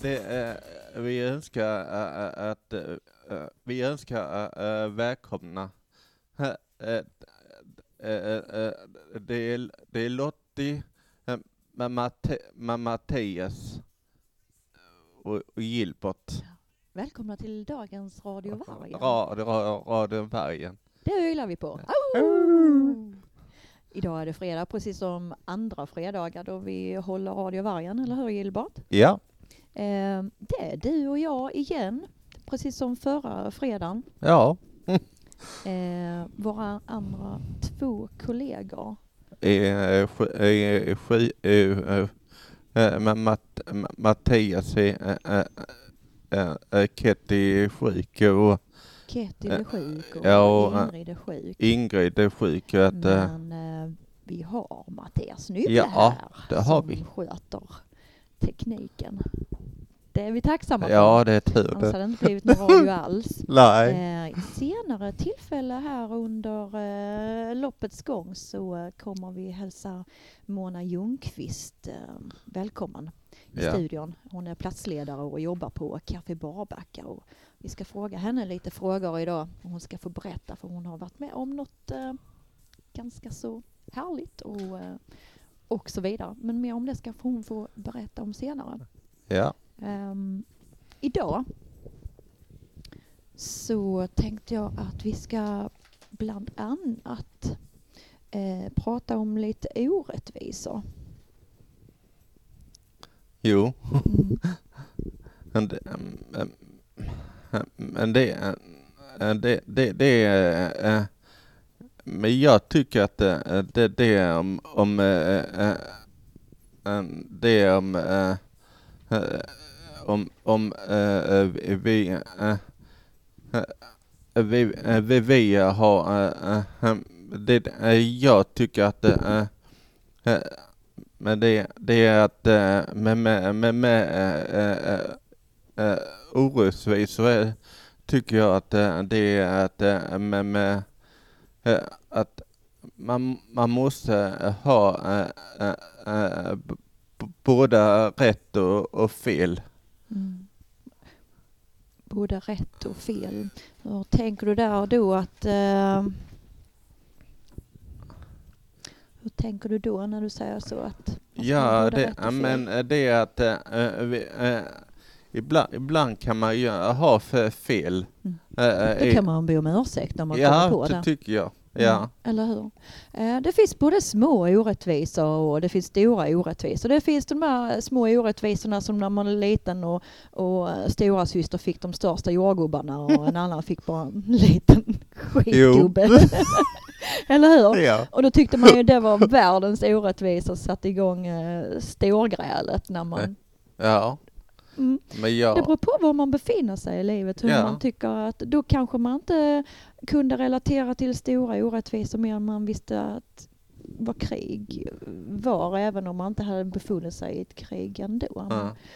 vi önskar välkomna. Det är Lottie med Mattias och Gilbert. Välkomna till dagens Radio Vargen. Radio Vargen. Det ylar vi på. Idag är det fredag, precis som andra fredagar då vi håller Radio Vargen, eller hur Gilbert? Ja. Det är du och jag igen, precis som förra fredagen. Ja. Våra andra två kollegor. Mattias Ketty är sjuk och Ketty är sjuk och Ingrid är sjuk. Ingrid är sjuk. Men vi har Mattias Nyble här som sköter tekniken. Det är vi tacksamma för. Ja, det är tur. Annars hade det inte blivit någon radio alls. Nej. Senare tillfälle här under loppets gång så kommer vi hälsa Mona Ljungqvist välkommen i studion. Hon är platsledare och jobbar på Café Barbacka. Och vi ska fråga henne lite frågor idag. Och hon ska få berätta, för hon har varit med om något ganska så härligt och så vidare. Men mer om det ska hon få berätta om senare. Ja. Idag så tänkte jag att vi ska bland annat prata om lite orättvisor. Jo. Men men jag tycker att vi har jag tycker att men det är att med orättvisor tycker jag att det är att man måste ha både rätt och fel. Mm. Både rätt och fel. Hur tänker du där då att hur tänker du då när du säger så att det är att ibland kan man ju ha fel. Det kan man be om ursäkt när man kommer på det. Ja, det tycker jag. Ja. Eller hur? Det finns både små orättvisor och det finns stora orättvisor. Det finns de här små orättvisorna som när man var liten och stora syster fick de största jordgubbarna och en annan fick bara en liten skitgubbe. Eller hur? Ja. Och då tyckte man ju det var världens orättvisa och satte igång storgrälet när man... Ja. Mm. Men det beror på var man befinner sig i livet. Hur man tycker att då kanske man inte kunde relatera till stora orättvisor mer än man visste att vad krig var, även om man inte hade befunnit sig i ett krig ändå.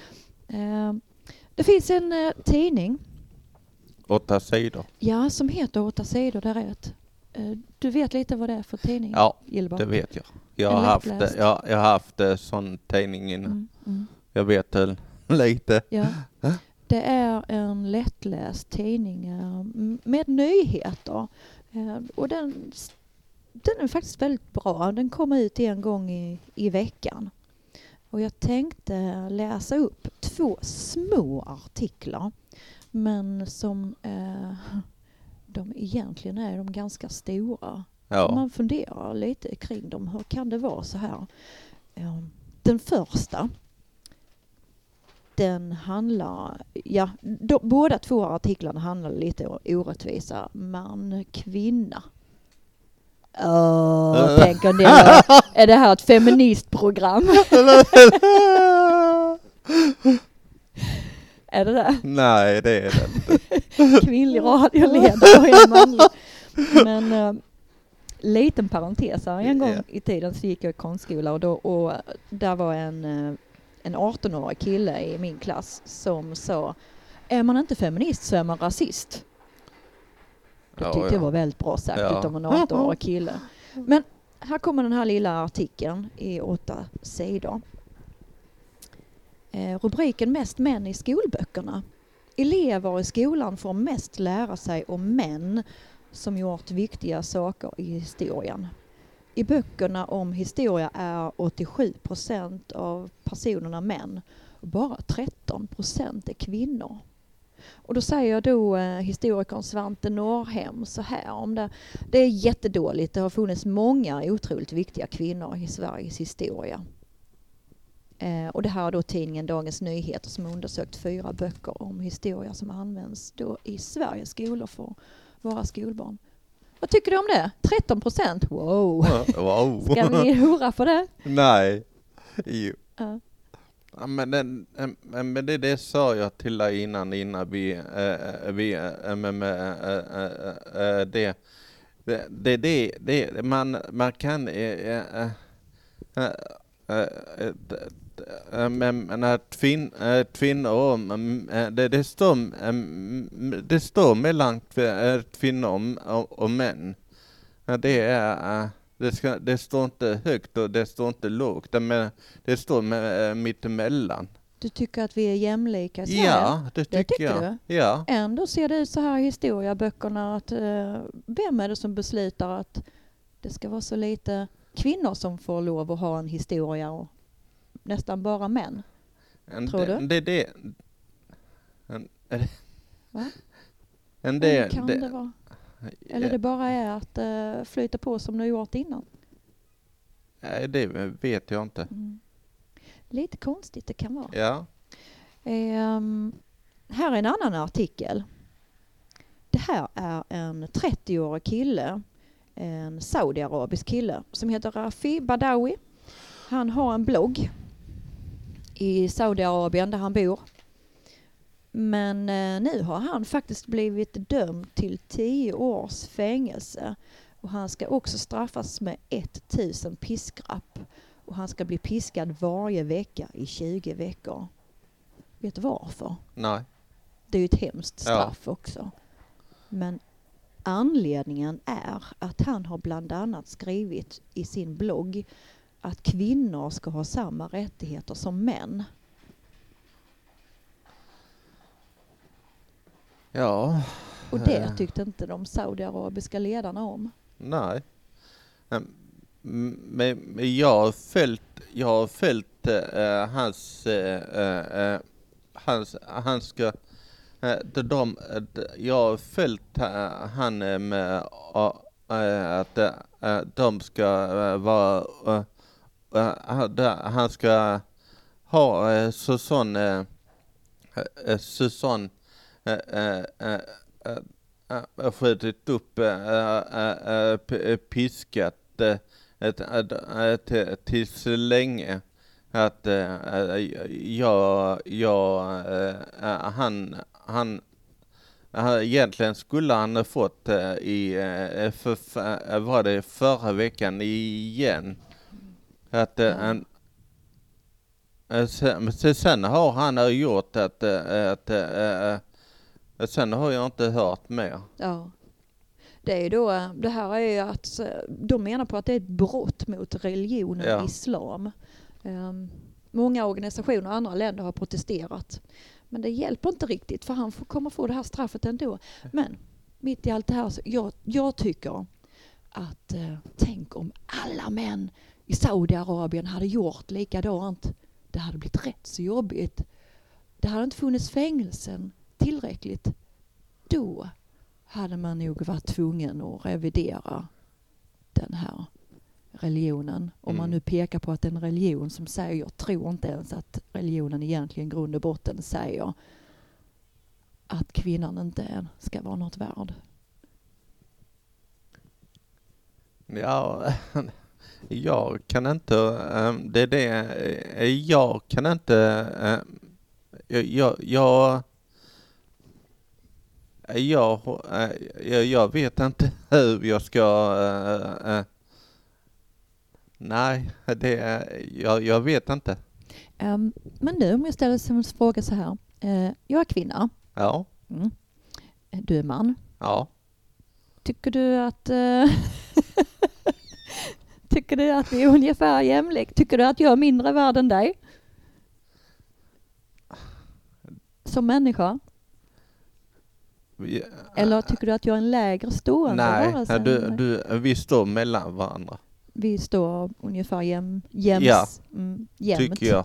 Det finns en tidning 8 sidor. Ja, som heter 8 sidor, där är ett. Du vet lite vad det är för tidning? Ja, Gilbert? Det vet jag. Jag har haft sån tidning innan. Jag vet lite. Ja. Det är en lättläst tidning med nyheter. Och den är faktiskt väldigt bra. Den kommer ut en gång i veckan. Och jag tänkte läsa upp 2 små artiklar. Men som de egentligen är de ganska stora. Ja. Man funderar lite kring dem. Hur kan det vara så här? Den första, den handlar, båda 2 artiklarna handlar lite om orättvisa man-kvinna. Tänker ni, är det här ett feministprogram? Är det det? Nej, det är det inte. Kvinnlig radioledare. Men liten parentes här. En gång i tiden så gick jag i konstskola och där var en 18-årig kille i min klass som sa: är man inte feminist så är man rasist. Det tyckte jag var väldigt bra sagt utav en 18-årig kille. Men här kommer den här lilla artikeln i 8 sidor. rubriken Mest män i skolböckerna. Elever i skolan får mest lära sig om män som gjort viktiga saker i historien. I böckerna om historia är 87% av personerna män och bara 13% är kvinnor. Och då säger då historikern Svante Norrhem så här om det. Det är jättedåligt. Det har funnits många otroligt viktiga kvinnor i Sveriges historia. Och det här är då tidningen Dagens Nyheter som har undersökt 4 böcker om historia som används då i Sveriges skolor för våra skolbarn. Vad tycker du om det? 13%? Wow! Ska vi hurra för det? Nej. Jo. Ja, men det sa jag till dig innan vi man kan men att kvinnor det står mellan kvinnor och män. Det är det står inte högt och det står inte lågt, men det står mittemellan. Du tycker att vi är jämlika i Sverige? Ja, det tycker jag. Du? Ja. Ändå ser det ut så här i historieböckerna att vem är det som beslutar att det ska vara så lite kvinnor som får lov att ha en historia och nästan bara män? Tror du? Va? Kan det vara? Eller det bara är att flyta på som du gjort innan? Nej, det vet jag inte. Lite konstigt det kan vara. Ja. Här är en annan artikel. Det här är en 30-årig kille, en saudiarabisk kille som heter Rafi Badawi. Han har en blogg i Saudiarabien där han bor. Men nu har han faktiskt blivit dömd till 10 års fängelse. Och han ska också straffas med 1000 piskrapp. Och han ska bli piskad varje vecka i 20 veckor. Vet du varför? Nej. Det är ju ett hemskt straff också. Men anledningen är att han har bland annat skrivit i sin blogg att kvinnor ska ha samma rättigheter som män. Ja. Och det tyckte inte de saudiarabiska ledarna om. Nej. Men jag har följt han ska jag har följt han med att de ska vara han ska ha sån skjutit upp piskat till så länge att han egentligen skulle han ha fått var det förra veckan igen att sen har han gjort att sen har jag inte hört mer. Ja. Det är ju då, det här är ju att de menar på att det är ett brott mot religionen islam. Många organisationer och andra länder har protesterat. Men det hjälper inte riktigt för han kommer få det här straffet ändå. Men mitt i allt det här så jag tycker att tänk om alla män i Saudiarabien hade gjort likadant. Det hade blivit rätt så jobbigt. Det hade inte funnits fängelsen tillräckligt. Då hade man nog varit tvungen att revidera den här religionen. Om man nu pekar på att en religion som säger, jag tror inte ens att religionen egentligen grund och botten säger att kvinnan inte ska vara något värd. Ja, jag kan inte jag kan inte jag vet inte hur jag ska nej, jag vet inte. Men nu om jag ställer en fråga så här. Jag är kvinna. Ja. Du är man. Ja. Tycker du att tycker du att vi är ungefär jämlikt? Tycker du att jag är mindre värd än dig? som människa? Eller tycker du att jag är en lägre stående varelse? Vi står mellan varandra. Vi står ungefär jämnt. Tycker jag.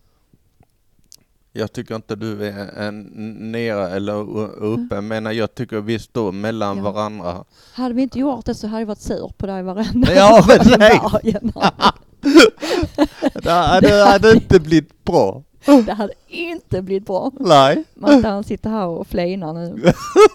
Jag tycker inte du är nere eller uppe, men jag tycker vi står mellan varandra. Hade vi inte gjort det så hade jag varit sur på dig varenda Ja, men det hade inte blivit bra. Det hade inte blivit bra. Nej. Man sitter här och flinar nu.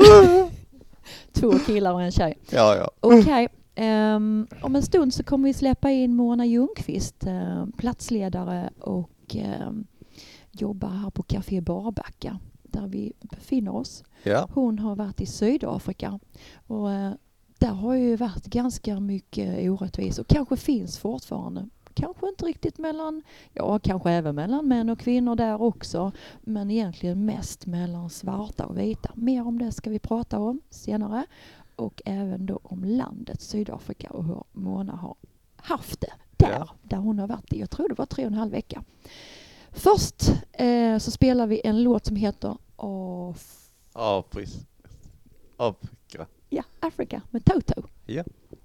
2 killar och en tjej. Ja. Okej. Om en stund så kommer vi släppa in Mona Ljungqvist, platsledare och jobbar här på Café Barbacka där vi befinner oss. Ja. Hon har varit i Sydafrika och där har ju varit ganska mycket orättvis och kanske finns fortfarande. Kanske inte riktigt kanske även mellan män och kvinnor där också, men egentligen mest mellan svarta och vita. Mer om det ska vi prata om senare och även då om landet Sydafrika och hur Mona har haft det där hon har varit i, jag tror det var 3,5 vecka. Först så spelar vi en låt som heter Afrika. Ja, Afrika med Toto. Ja.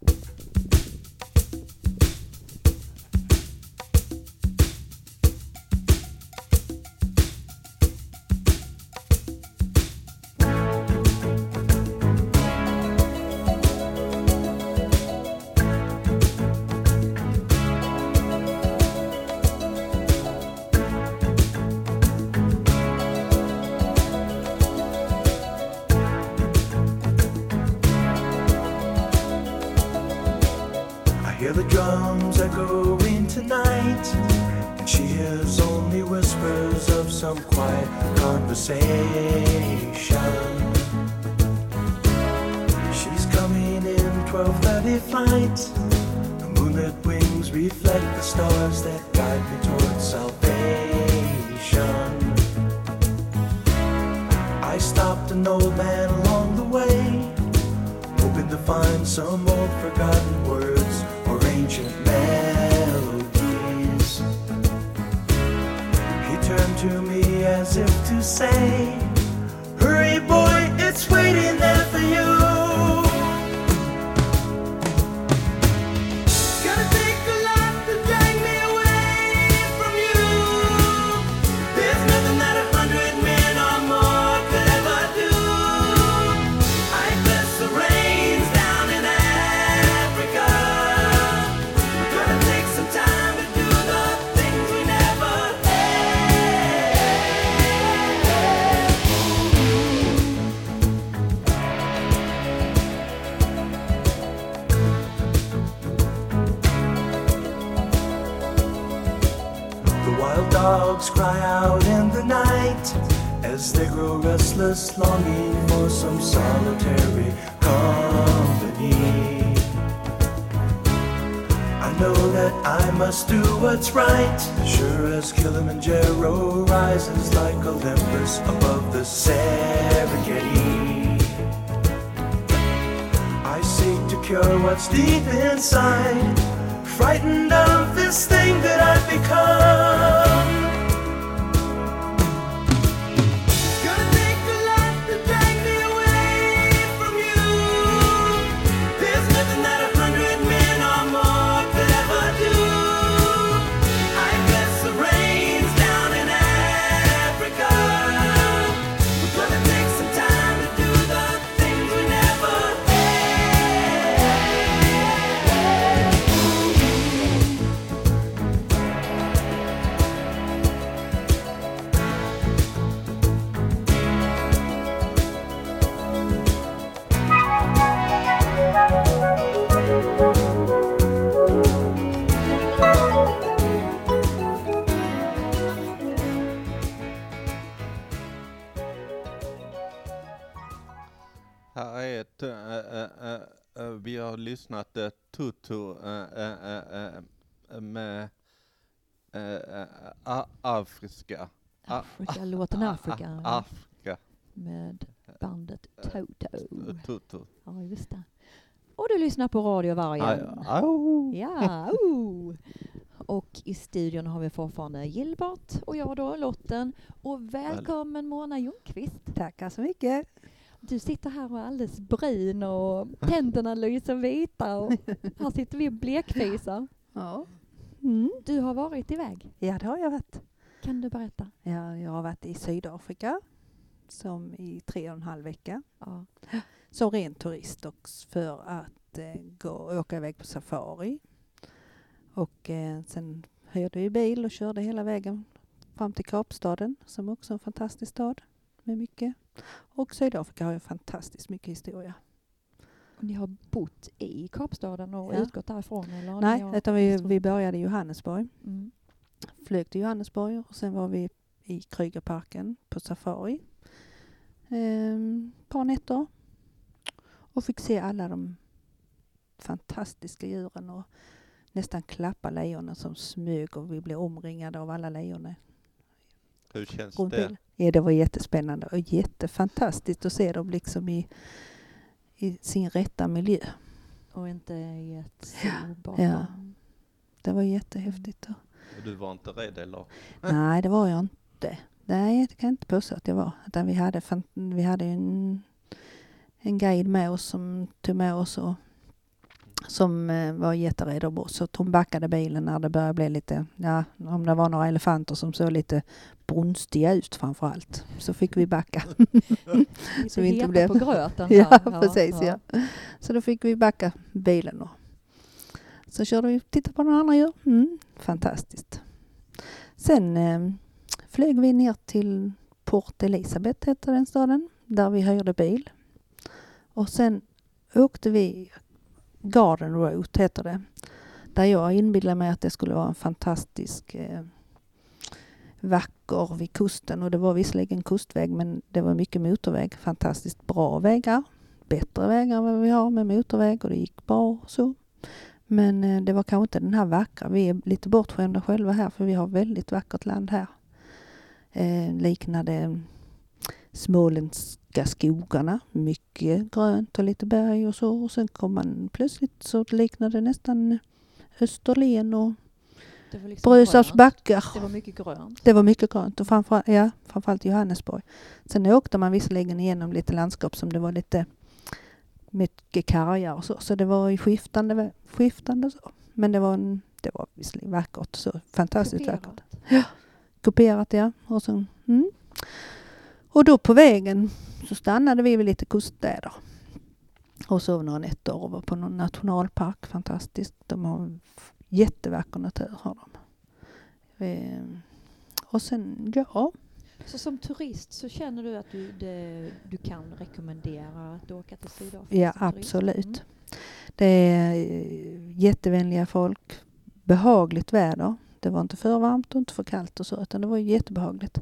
The drums echoing tonight, and she hears only whispers of some quiet conversation. She's coming in 12:30 flight. The moonlit wings reflect the stars that guide me towards salvation. I stopped an old man along the way, hoping to find some old forgotten words or ancient melodies. He turned to me as if to say, hurry boy, it's waiting there for you. Gonna take a lot to drag me away from you. There's nothing that 100 men or more could ever do. I bless the rains down in Africa. We're gonna take some time to do the things we never had. The wild dogs cry out in the night as they grow restless, longing for some solitary company. I know that I must do what's right, sure as Kilimanjaro rises like Olympus above the Serengeti. I seek to cure what's deep inside, frightened of this thing that I've become. It's gonna take a lot to drag me away from you. There's nothing that 100 men or more could ever do. I bless the rains down in Africa. We're gonna take some time to do the things we never had. Här är ett, vi har lyssnat Toto med Afrika. Låten Afrika. Afrika. Med bandet Toto. Toto. Ja, just det. Och du lyssnar på Radio Vargen. Au. Ja, Och i studion har vi fortfarande Gilbert och jag då, Lotten. Och välkommen Mona Ljungqvist. Tackar så mycket. Du sitter här och är alldeles brun och tänderna lyser vita och här sitter vi blekfisar. Ja. Du har varit iväg. Ja, det har jag varit. Kan du berätta? Ja, jag har varit i Sydafrika som i 3,5 vecka. Ja. Som ren turist och för att åka iväg på safari. Och sen hyrde vi bil och körde hela vägen fram till Kapstaden som också är en fantastisk stad med mycket. Och Sydafrika har ju fantastiskt mycket historia. Och ni har bott i Kapstaden och Ja. utgått därifrån? Eller? Nej, utan vi började i Johannesburg. Mm. Flög till Johannesburg och sen var vi i Krugerparken på safari. Par nätter. Och fick se alla de fantastiska djuren och nästan klappa lejonen som smög och vi blev omringade av alla lejonen. Hur känns Runt det? bilen. Ja, det var jättespännande och jättefantastiskt att se dem liksom i sin rätta miljö. Och inte i ett zoo bakom. Ja. Det var jättehäftigt. Du var inte rädd eller? Nej, det var jag inte. Nej, det kan jag inte påstå att jag var. Utan vi hade en guide med oss som tog med oss och som var jätterädd om oss. Så hon backade bilen när det började bli lite, om det var några elefanter som såg lite brunstiga ut framför allt. Så fick vi backa. Så vi vi inte inte blev- på gröten. Ja, där. precis. Ja. Så då fick vi backa bilen då. Så körde vi och tittade på några andra djur. Fantastiskt. Sen flög vi ner till Port Elizabeth, heter den staden, där vi hyrde bil. Och sen åkte vi Garden Route, heter det. Där jag inbillade mig att det skulle vara en fantastisk vacker vid kusten. Och det var visserligen kustväg, men det var mycket motorväg. Fantastiskt bra vägar. Bättre vägar än vad vi har med motorväg och det gick bra och så. Men det var kanske inte den här vackra. Vi är lite bortskämda själva här för vi har väldigt vackert land här. Liknade småländska skogarna. Mycket grönt och lite berg och så. Och sen kom man plötsligt så liknade nästan Österlen och Det var liksom Brösarps grönt. backar. Det var mycket grönt. Det var mycket grönt och framförallt Johannesburg. Sen åkte man visserligen igenom lite landskap som det var lite mycket kargar och så. Så det var ju skiftande så. Men det var visserligen vackert så. Fantastiskt vackert. Kuperat, ja. Och, så, och då på vägen så stannade vi vid lite kuststäder. Och sov några nätter och var på någon nationalpark. Fantastiskt. De har jättevacker natur har de. Och sen, ja. Så som turist så känner du att du kan rekommendera att åka till Sydafrika? Ja, som turist? absolut. Det är jättevänliga folk. Behagligt väder. Det var inte för varmt och inte för kallt och så, utan det var jättebehagligt.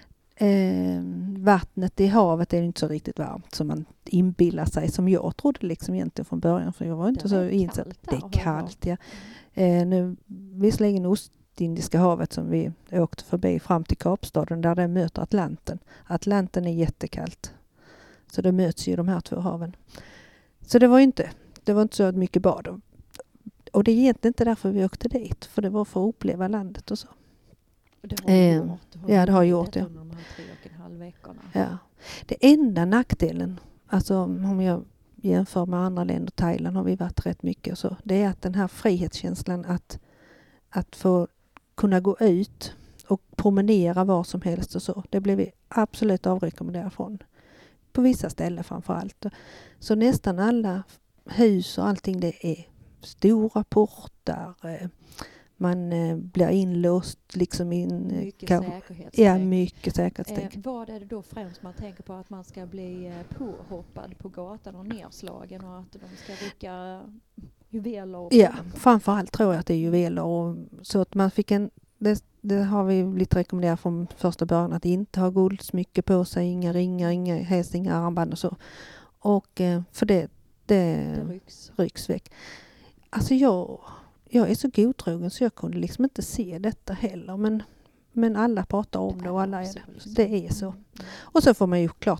Vattnet i havet är inte så riktigt varmt som man inbillar sig, som jag trodde liksom egentligen från början, för jag var inte Det så är insatt. kallt Det där, är kallt, ja. Nu, visserligen Ostindiska havet som vi åkte förbi fram till Kapstaden där det möter Atlanten. Atlanten är jättekallt. Så det möts ju de här två haven. Så det var inte så mycket bad. Och det är egentligen inte därför vi åkte dit, för det var för att uppleva landet och så. Och det har du gjort. ja, det har jag gjort, detta ja. under de här 3,5 veckorna. Ja. Det enda nackdelen, alltså om jag jämför med andra länder, Thailand har vi varit rätt mycket och så, det är att den här frihetskänslan att få kunna gå ut och promenera var som helst och så, det blev vi absolut avrekommenderade från. På vissa ställen framför allt. Så nästan alla hus och allting, det är stora portar. Man blir inlåst liksom in. Mycket kanske- säkerhetstänk. Ja, mycket säkerhetstänk. Vad är det då främst man tänker på, att man ska bli påhoppad på gatan och nedslagen och att de ska rycka juveler? Och Ja, framförallt tror jag att det är juveler. Och så att man fick det har vi lite rekommenderat från första början, att inte ha guldsmycke på sig, inga ringar, helst inga armband och så. Och för det rycks väck. Alltså jag är så godtrogen så jag kunde liksom inte se detta heller. Men alla pratar om det och alla är det. Så det är så. Och så får man ju klart,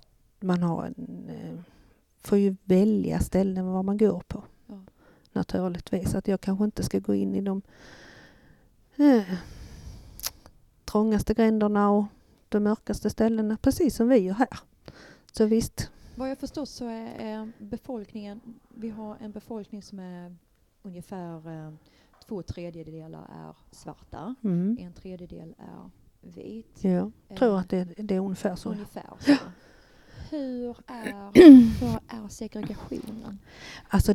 får ju välja ställen var man går på. Ja. Naturligtvis. Att jag kanske inte ska gå in i de trångaste gränderna och de mörkaste ställena, precis som vi gör här. Så visst. Vad jag förstår så är befolkningen, vi har en befolkning som är ungefär 2/3 är svarta, 1/3 är vit. Ja, tror att det är ungefär så. Ungefär så. Hur är segregationen? Alltså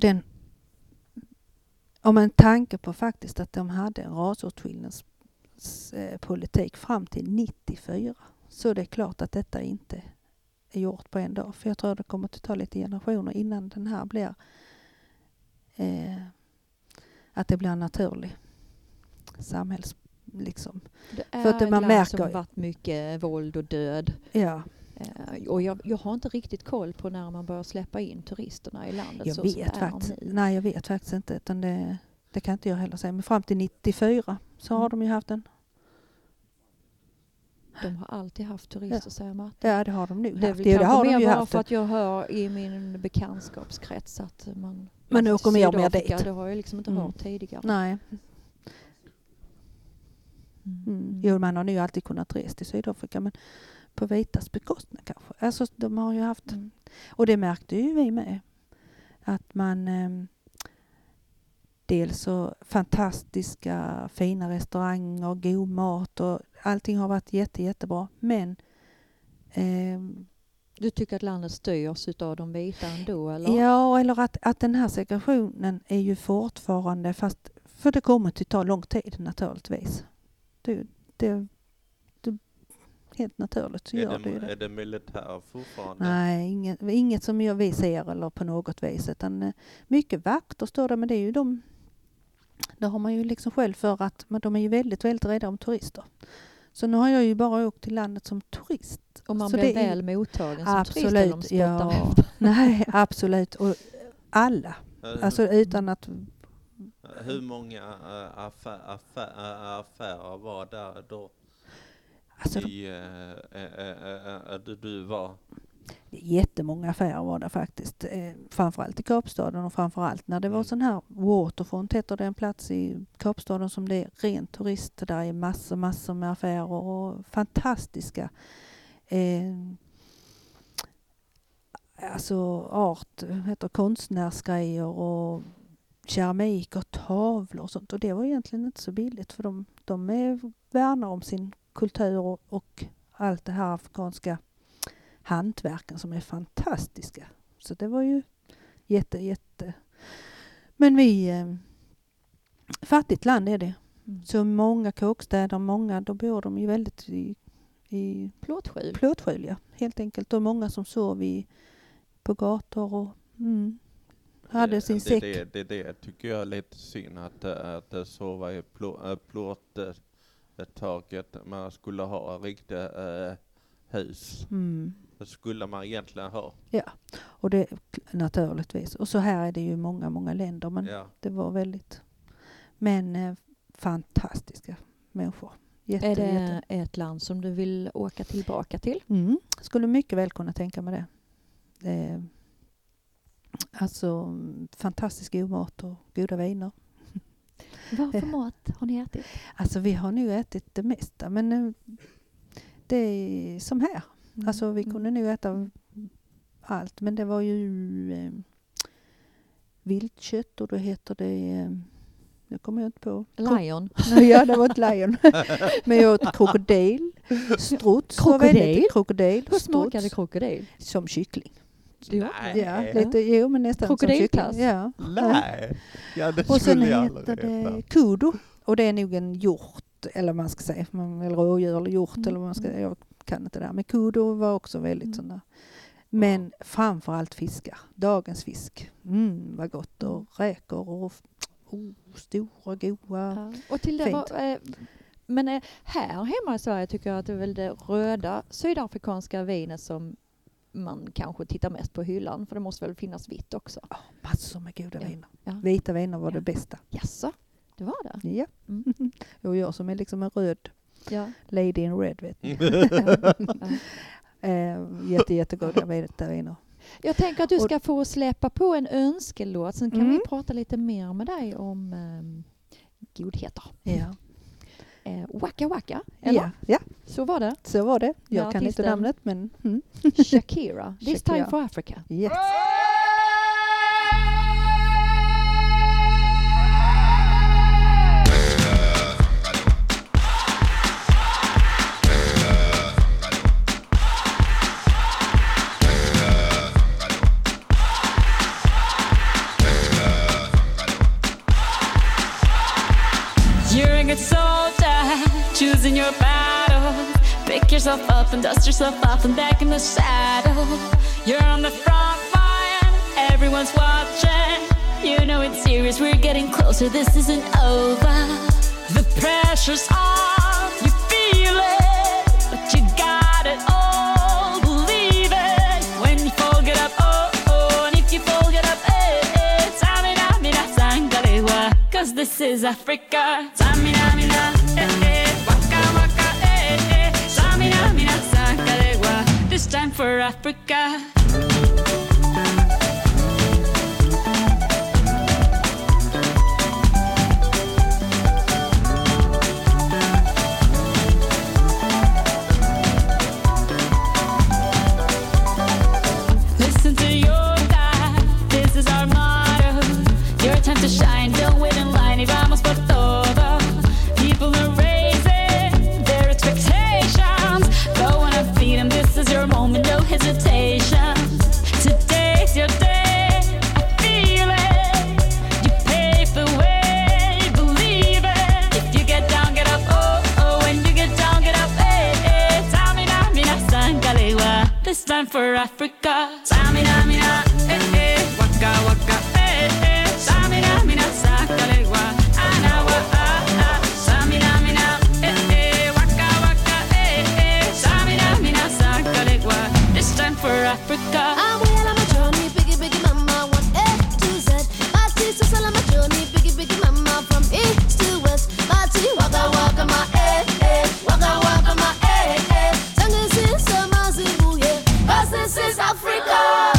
om man tänker på faktiskt att de hade en rasåtskillnadspolitik fram till 94, så det är klart att detta inte är gjort på en dag. För jag tror det kommer att ta lite generationer innan den här blir att det blir en naturlig samhälls liksom. Det är För att ett man land som märker- har varit mycket våld och död. Ja, Och jag har inte riktigt koll på när man börjar släppa in turisterna i landet. jag så som vet det är faktiskt. nu. Nej, jag vet faktiskt inte. Utan det kan inte jag heller säga. Men fram till 94 så har de ju haft en. De har alltid haft turister, säger Martin. Ja, det har de nu Det är haft. väl Ja, det kanske har de mer ju bara haft. för att jag hör i min bekantskapskrets att Man åker mer och mer Sydafrika, dit. det har jag liksom inte Mm. hört tidigare. Nej. Jo, man har nu alltid kunnat resa till Sydafrika, men på vitas bekostnad kanske. Alltså, de har ju haft. Mm. Och det märkte ju vi med. Att man dels så fantastiska fina restauranger, god mat och allting har varit jättebra. Men Du tycker att landet styrs av de vita ändå, eller? ja, eller att den här segregationen är ju fortfarande, fast för det kommer att ta lång tid naturligtvis. Det helt naturligt så gör det ju det. Är det militär fortfarande? Nej, inget som vi ser eller på något vis. Utan mycket vakter står det, men det är ju där har man ju liksom själv för att men de är ju väldigt, väldigt rädda om turister. Så nu har jag ju bara åkt till landet som turist. Om man så blir det är- väl mottagen som turist, Absolut, eller de spottar ja. efter. Nej, absolut. Och alla. Alltså utan att. Hur många affärer var där då? Alltså, Du var? jättemånga affärer var det faktiskt. Framförallt i Kapstaden och framförallt när det var sån här Waterfront heter det, en plats i Kapstaden som det är rent turist. Där är massor med affärer och fantastiska alltså heter konstnärsgrejer och keramik och tavlor och sånt. Och det var egentligen inte så billigt för de värnar om sin kultur och allt det här afrikanska hantverken som är fantastiska. Så det var ju jätte. Men fattigt land är det. Så många kåkstäder, då bor de ju väldigt i plåtskjul, ja, helt enkelt. Och många som sov på gator och hade sin säck. Det tycker jag är lite synd att sova i plåttaket. Man skulle ha riktiga hus. Det skulle man egentligen ha. Ja, och det naturligtvis. Och så här är det ju många länder. Men det var väldigt. Men fantastiska människor. Är det ett land som du vill åka tillbaka till? Skulle mycket väl kunna tänka mig det. Alltså fantastisk god mat och goda viner. Vad för mat har ni ätit? Alltså vi har nu ätit det mesta. Men det är som här. Alltså vi kunde nu äta allt. Men det var ju viltkött och då heter det. Nu kommer jag inte på. Lion. Ja, det var ett lion. Men jag åt krokodil. Struts. Krokodil. Hur smakade krokodil? Som kyckling. Nej. Ja, lite, jo men nästan som Krokodiltass? kyckling. Ja. Nej. Ja, det Och sen skulle jag heter aldrig det veta. kudu. Och det är nog en hjort, eller man ska säga, eller rådjur eller hjort, eller vad man ska, jag kan inte det där. Men kudu var också väldigt sån där. Men framförallt fiskar. Dagens fisk. Vad gott. Och räkor och stora, goda. Ja. Och till det men här hemma i Sverige tycker jag att det är väl det röda sydafrikanska vinet som man kanske tittar mest på hyllan. För det måste väl finnas vitt också. Ja, massor med goda viner. Ja. Vita viner var det bästa. Jaså, det var det? Ja. Och jag som är liksom en röd Ja. lady in red, vet ni. Jättegoda vita viner. Jag tänker att du ska få släppa på en önskelåt. Sen kan vi prata lite mer med dig om godheter. Ja. Waka Waka, eller? Ja, Så var det. så var det. Jag kan inte artisten. namnet, men Shakira. This time Shakira. for Africa. yes. You're a good soldier, choosing your battle. Pick yourself up and dust yourself off and back in the saddle. You're on the front line, everyone's watching. You know it's serious, we're getting closer, this isn't over. The pressure's on, you feel it, but you got it all, believe it. When you fall, get up, oh, oh, and if you fall, get up, eh, eh. Samina, mina, sangalewa, 'cause this is Africa. Samina, mina, eh, eh, waka, waka, eh, eh. Samina, mina, sangalewa, this time for Africa. Listen to your dad, this is our motto. Your time to shine, don't wait in line y vamos por todo. People are raising their expectations. Go on and feed them, this is your moment, no hesitation. Today's your day, I feel it. You pave the way, believe it. If you get down, get up, oh, oh. When you get down, get up, eh, eh. Samina, mina, sangalewa, this time for Africa. Samina, mina, eh, eh. Waka, waka, eh, eh. Samina, mina, sangalewa, anawa, ah, ah. Samina, mina, eh, eh. Waka, waka, eh, eh. Samina, mina, sangalewa, this time for Africa. I'm well on my journey, biggie, biggie mama, one A to Z. My teacher's all on my journey, biggie, biggie mama, from east to west. My tea, waka, waka, my waka, waka, my Singing since summer, yeah, 'cause this is Africa.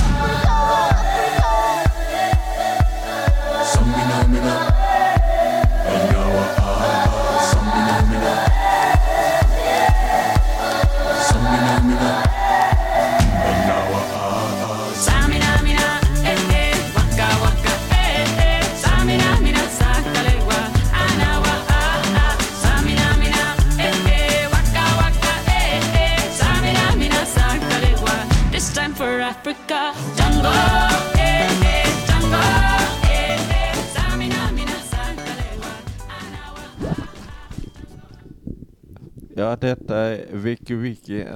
Samina, mina, eh, eh. Waka, waka, eh, eh. Samina, mina, sangalewa, anawa, ah, ah. Samina, mina, eh, eh. Waka, waka, eh, eh. Samina, mina, sangalewa, this time for Africa. Jungle, eh, eh. Jungle, eh, eh. Samina, mina, sangalewa, anawa. Ja, detta är Wiki Wiki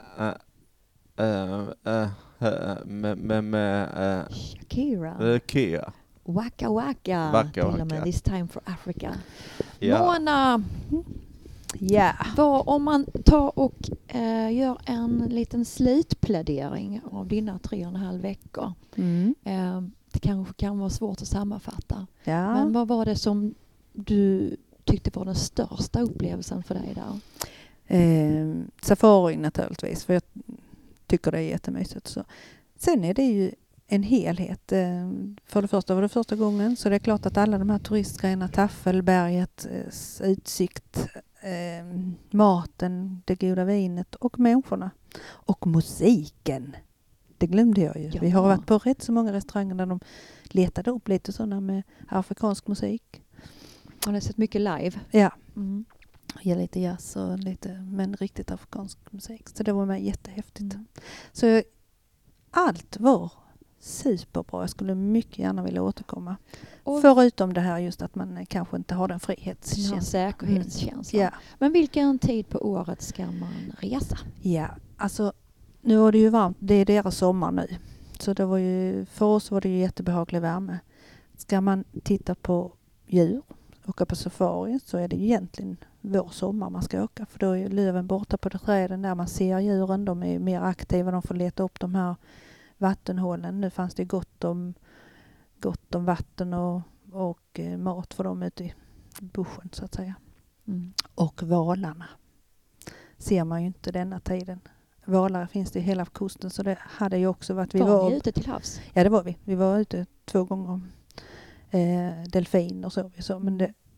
med Shakira. Kia. Waka Waka. Waka Till och Waka. med This time for Africa. Ja. Mona, Ja. om man tar och gör en liten slutplädering av dina 3,5 veckor. Mm. Det kanske kan vara svårt att sammanfatta. Ja. Men vad var det som du tyckte var den största upplevelsen för dig där? Safari naturligtvis, för jag tycker det är jättemysigt. Så. Sen är det ju en helhet. För det första var det första gången, så det är klart att alla de här turistgrejerna, Taffelberget, utsikt, maten, det goda vinet och människorna. Och musiken. Det glömde jag ju. Ja. Vi har varit på rätt så många restauranger där de letade upp lite sådana med afrikansk musik. Har ni sett mycket live? Ja. Mm. Ja, lite jazz och lite, men riktigt afrikansk musik. Så det var med jättehäftigt. Mm. Så allt var superbra. Jag skulle mycket gärna vilja återkomma. Och Förutom det här just att man kanske inte har den ni har frihetskänslan. säkerhetskänsla. Ja, Men vilken tid på året ska man resa? ja, alltså nu var det ju varmt. Det är deras sommar nu. Så det var ju, för oss var det ju jättebehaglig värme. Ska man titta på djur, åka på safari, så är det ju egentligen vår sommar man ska åka. För då är ju löven borta på träden där man ser djuren. De är mer aktiva, de får leta upp de här vattenhålen. Nu fanns det gott om vatten och mat för dem ute i buschen så att säga. Mm. Och valarna ser man ju inte denna tiden. Valar finns det i hela kusten, så det hade ju också varit... Var ni ute till havs? Ja, det var vi. Vi var ute 2 gånger. Delfin och så. Men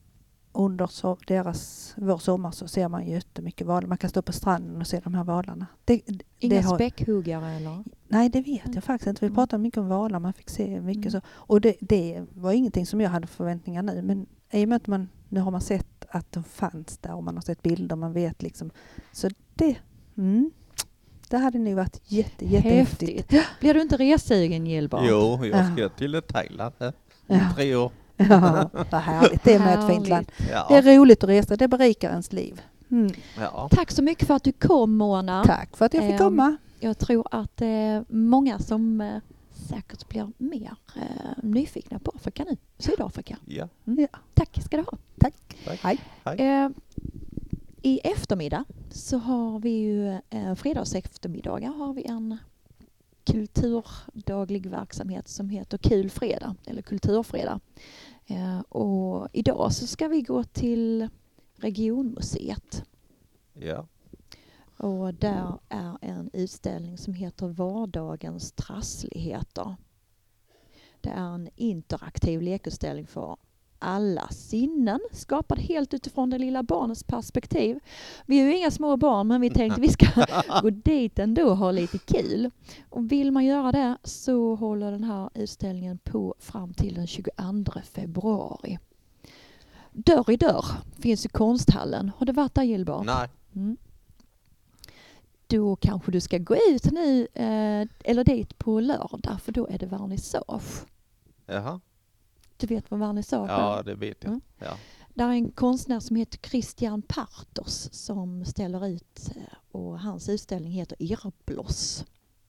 under vår sommar så ser man jättemycket valar. Man kan stå på stranden och se de här valarna. Inga späckhuggare eller? Nej, det vet jag faktiskt inte. Vi pratade mycket om valar, man fick se mycket så. Och det var ingenting som jag hade förväntningar nu. Men i och med att nu har man sett att de fanns där och man har sett bilder, man vet liksom. Så det hade nog varit jättehäftigt. Blir du inte resugen, Gillborg? Jo, jag ska till Thailand om 3 år. Ja, vad härligt. Det är med ett fint land. Ja. Det är roligt att resa, det berikar ens liv. Ja. Tack så mycket för att du kom, Mona. Tack för att jag fick komma. Jag tror att det är många som säkert blir mer nyfikna på Afrika nu. Sydafrika. Ja. Tack ska du ha. Tack. Hej. I eftermiddag så har vi ju fredags eftermiddagar har vi en kulturdaglig verksamhet som heter Kul fredag eller Kulturfredag. Och idag så ska vi gå till Regionmuseet. Ja. Och där är en utställning som heter Vardagens trassligheter. Det är en interaktiv lekutställning för alla sinnen, skapad helt utifrån det lilla barnets perspektiv. Vi är ju inga små barn, men vi tänkte vi ska gå dit ändå och ha lite kul. Och vill man göra det så håller den här utställningen på fram till den 22 februari. Dörr i dörr finns i konsthallen. Har du varit där, Gillborg? Nej. Då kanske du ska gå ut nu eller dit på lördag, för då är det vernissage. Jaha. Du vet vad vernissage är? Ja, det vet jag. Ja. Där är en konstnär som heter Christian Parters som ställer ut och hans utställning heter Irrbloss.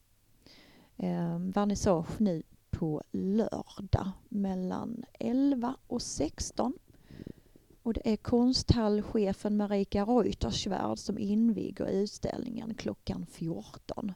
Vernissage nu på lördag mellan 11 och 16. Och det är konsthallchefen Marika Reuterswärd som inviger utställningen klockan 14.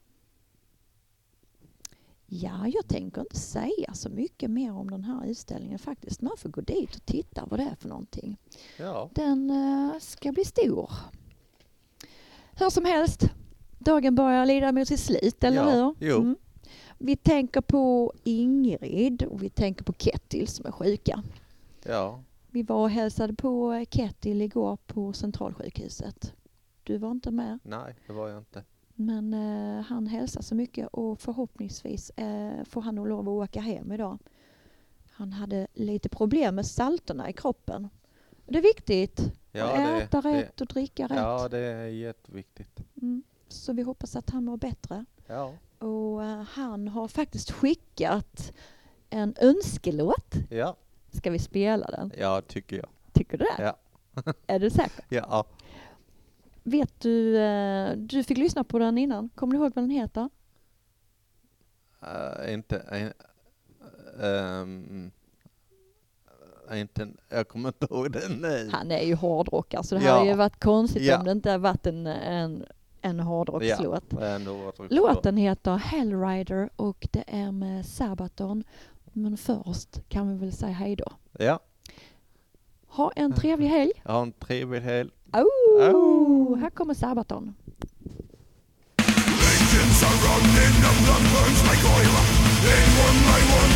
Ja, jag tänker inte säga så mycket mer om den här utställningen faktiskt. Man får gå dit och titta vad det är för någonting. Ja. Den ska bli stor. Hur som helst, dagen börjar lida mot sitt slut, eller hur? Jo. Vi tänker på Ingrid och vi tänker på Kettil som är sjuka. Ja. Vi var och hälsade på Kettil igår på Centralsjukhuset. Du var inte med. Nej, det var jag inte. Men han hälsar så mycket och förhoppningsvis får han nog lov att åka hem idag. Han hade lite problem med salterna i kroppen. Det är viktigt att äta rätt och dricka rätt. Ja, det är jätteviktigt. Så vi hoppas att han mår bättre. Ja. Och han har faktiskt skickat en önskelåt. Ja. Ska vi spela den? Ja, tycker jag. Tycker du det? Ja. Är du säker? Ja. Vet du, du fick lyssna på den innan. Kommer du ihåg vad den heter? Jag kommer inte ihåg den. Nej. Han är ju hårdrockare så det hade ju varit konstigt om det inte hade varit en hårdrockslåt. Ja, låten heter Hellrider och det är med Sabaton. Men först kan vi väl säga hej då. Ja. Ha en trevlig helg. Ha en trevlig helg. Här kommer Sabaton. Legends are running, the blood burns like oil. In one by one